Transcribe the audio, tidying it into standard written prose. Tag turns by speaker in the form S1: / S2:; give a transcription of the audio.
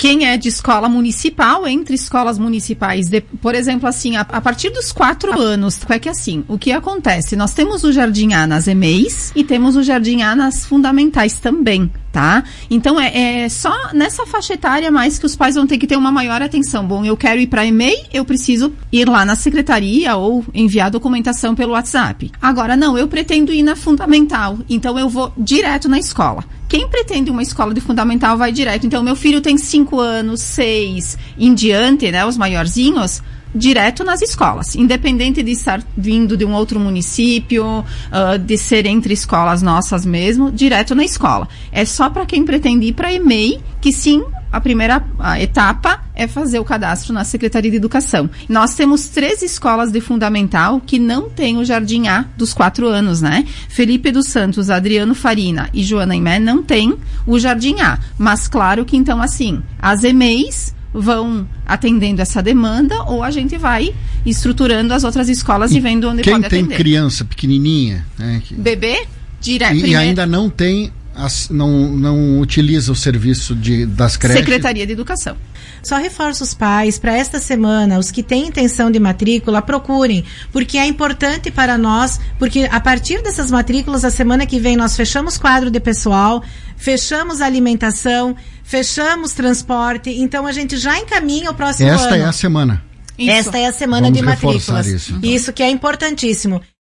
S1: Quem é de escola municipal, entre escolas municipais, por exemplo, assim, a partir dos 4 anos, é que assim, o que acontece? Nós temos o Jardim A nas EMEIs e temos o Jardim A nas fundamentais também, tá? Então, é só nessa faixa etária mais que os pais vão ter que ter uma maior atenção. Bom, eu quero ir para a EMEI, eu preciso ir lá na secretaria ou enviar documentação pelo WhatsApp. Agora, não, eu pretendo ir na fundamental, então eu vou direto na escola. Quem pretende uma escola de fundamental vai direto. Então, meu filho tem 5 anos, 6 em diante, né, os maiorzinhos, direto nas escolas. Independente de estar vindo de um outro município, de ser entre escolas nossas mesmo, direto na escola. É só para quem pretende ir para a EMEI, que sim, a primeira etapa é fazer o cadastro na Secretaria de Educação. Nós temos 3 escolas de fundamental que não têm o Jardim A dos 4 anos, né? Felipe dos Santos, Adriano Farina e Joana Imé não têm o Jardim A. Mas claro que então, assim, as EMEIs vão atendendo essa demanda ou a gente vai estruturando as outras escolas e vendo onde pode atender.
S2: Quem tem criança pequenininha, né?
S1: Bebê, direto.
S2: E ainda não tem... não utiliza o serviço das creches.
S1: Secretaria de Educação.
S3: Só reforço os pais, para esta semana, os que têm intenção de matrícula, procurem, porque é importante para nós, porque a partir dessas matrículas, a semana que vem nós fechamos quadro de pessoal, fechamos alimentação, fechamos transporte, então a gente já encaminha o próximo ano.
S2: Esta é a semana.
S3: Esta é a semana de matrículas. Isso que é importantíssimo.